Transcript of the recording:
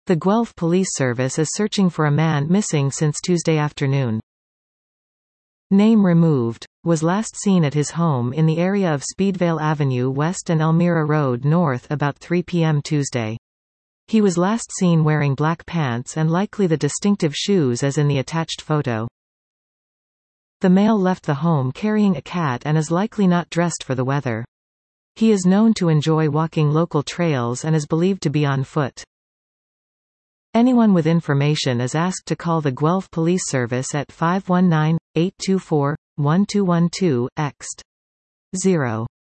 The Guelph Police Service is searching for a man missing since Tuesday afternoon. Name removed. Was last seen at his home in the area of Speedvale Avenue West and Elmira Road North about 3 p.m. Tuesday. He was last seen wearing black pants and likely the distinctive shoes as in the attached photo. The male left the home carrying a cat and is likely not dressed for the weather. He is known to enjoy walking local trails and is believed to be on foot. Anyone with information is asked to call the Guelph Police Service at 519-824-1212, ext. 0.